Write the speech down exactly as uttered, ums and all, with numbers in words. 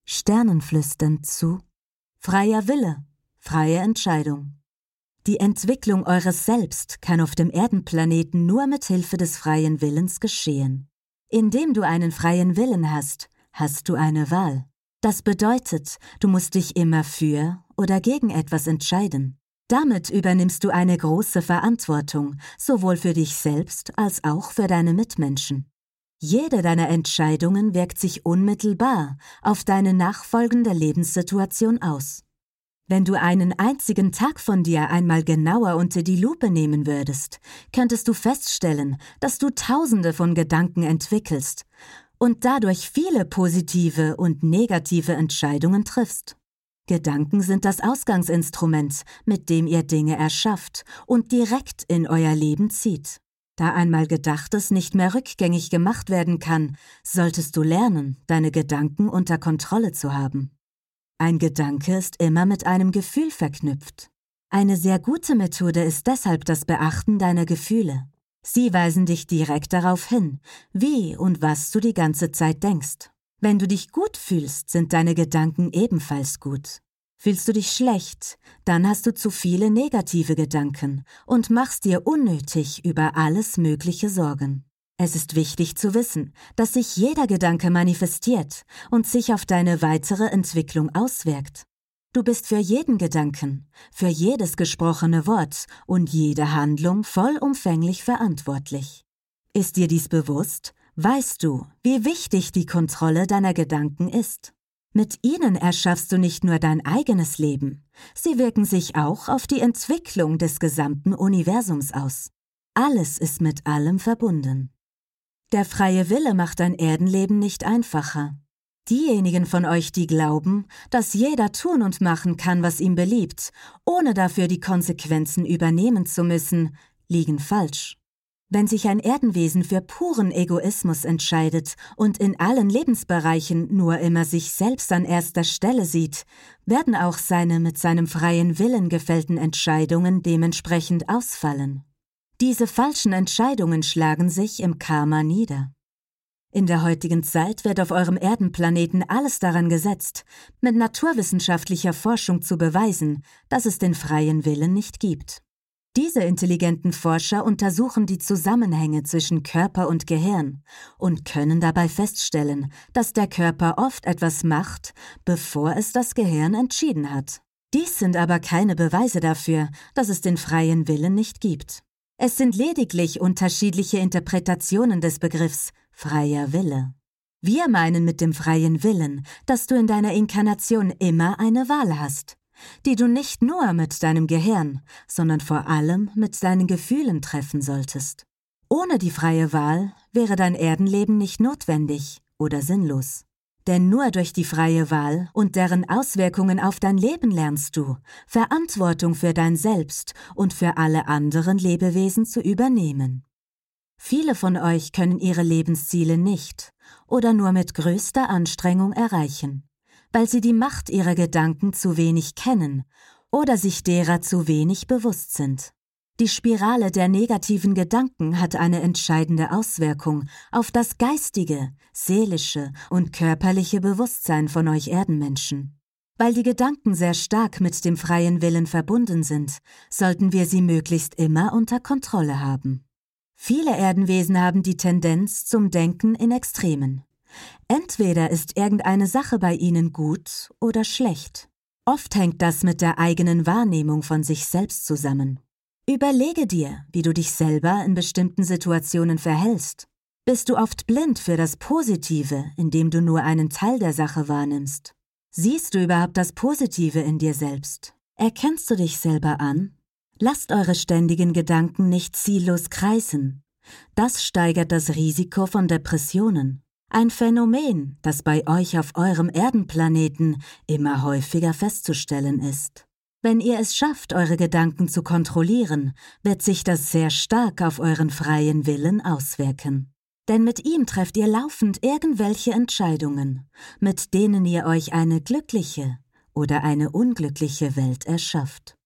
Sternen flüsternd zu: Freier Wille, freie Entscheidung. Die Entwicklung eures Selbst kann auf dem Erdenplaneten nur mit Hilfe des freien Willens geschehen. Indem du einen freien Willen hast, hast du eine Wahl. Das bedeutet, du musst dich immer für oder gegen etwas entscheiden. Damit übernimmst du eine große Verantwortung, sowohl für dich selbst als auch für deine Mitmenschen. Jede deiner Entscheidungen wirkt sich unmittelbar auf deine nachfolgende Lebenssituation aus. Wenn du einen einzigen Tag von dir einmal genauer unter die Lupe nehmen würdest, könntest du feststellen, dass du Tausende von Gedanken entwickelst und dadurch viele positive und negative Entscheidungen triffst. Gedanken sind das Ausgangsinstrument, mit dem ihr Dinge erschafft und direkt in euer Leben zieht. Da einmal Gedachtes nicht mehr rückgängig gemacht werden kann, solltest du lernen, deine Gedanken unter Kontrolle zu haben. Ein Gedanke ist immer mit einem Gefühl verknüpft. Eine sehr gute Methode ist deshalb das Beachten deiner Gefühle. Sie weisen dich direkt darauf hin, wie und was du die ganze Zeit denkst. Wenn du dich gut fühlst, sind deine Gedanken ebenfalls gut. Fühlst du dich schlecht, dann hast du zu viele negative Gedanken und machst dir unnötig über alles Mögliche Sorgen. Es ist wichtig zu wissen, dass sich jeder Gedanke manifestiert und sich auf deine weitere Entwicklung auswirkt. Du bist für jeden Gedanken, für jedes gesprochene Wort und jede Handlung vollumfänglich verantwortlich. Ist dir dies bewusst, weißt du, wie wichtig die Kontrolle deiner Gedanken ist. Mit ihnen erschaffst du nicht nur dein eigenes Leben, sie wirken sich auch auf die Entwicklung des gesamten Universums aus. Alles ist mit allem verbunden. Der freie Wille macht dein Erdenleben nicht einfacher. Diejenigen von euch, die glauben, dass jeder tun und machen kann, was ihm beliebt, ohne dafür die Konsequenzen übernehmen zu müssen, liegen falsch. Wenn sich ein Erdenwesen für puren Egoismus entscheidet und in allen Lebensbereichen nur immer sich selbst an erster Stelle sieht, werden auch seine mit seinem freien Willen gefällten Entscheidungen dementsprechend ausfallen. Diese falschen Entscheidungen schlagen sich im Karma nieder. In der heutigen Zeit wird auf eurem Erdenplaneten alles daran gesetzt, mit naturwissenschaftlicher Forschung zu beweisen, dass es den freien Willen nicht gibt. Diese intelligenten Forscher untersuchen die Zusammenhänge zwischen Körper und Gehirn und können dabei feststellen, dass der Körper oft etwas macht, bevor es das Gehirn entschieden hat. Dies sind aber keine Beweise dafür, dass es den freien Willen nicht gibt. Es sind lediglich unterschiedliche Interpretationen des Begriffs freier Wille. Wir meinen mit dem freien Willen, dass du in deiner Inkarnation immer eine Wahl hast, die du nicht nur mit deinem Gehirn, sondern vor allem mit deinen Gefühlen treffen solltest. Ohne die freie Wahl wäre dein Erdenleben nicht notwendig oder sinnlos. Denn nur durch die freie Wahl und deren Auswirkungen auf dein Leben lernst du, Verantwortung für dein Selbst und für alle anderen Lebewesen zu übernehmen. Viele von euch können ihre Lebensziele nicht oder nur mit größter Anstrengung erreichen, weil sie die Macht ihrer Gedanken zu wenig kennen oder sich derer zu wenig bewusst sind. Die Spirale der negativen Gedanken hat eine entscheidende Auswirkung auf das geistige, seelische und körperliche Bewusstsein von euch Erdenmenschen. Weil die Gedanken sehr stark mit dem freien Willen verbunden sind, sollten wir sie möglichst immer unter Kontrolle haben. Viele Erdenwesen haben die Tendenz zum Denken in Extremen. Entweder ist irgendeine Sache bei ihnen gut oder schlecht. Oft hängt das mit der eigenen Wahrnehmung von sich selbst zusammen. Überlege dir, wie du dich selber in bestimmten Situationen verhältst. Bist du oft blind für das Positive, indem du nur einen Teil der Sache wahrnimmst? Siehst du überhaupt das Positive in dir selbst? Erkennst du dich selber an? Lasst eure ständigen Gedanken nicht ziellos kreisen. Das steigert das Risiko von Depressionen. Ein Phänomen, das bei euch auf eurem Erdenplaneten immer häufiger festzustellen ist. Wenn ihr es schafft, eure Gedanken zu kontrollieren, wird sich das sehr stark auf euren freien Willen auswirken. Denn mit ihm trefft ihr laufend irgendwelche Entscheidungen, mit denen ihr euch eine glückliche oder eine unglückliche Welt erschafft.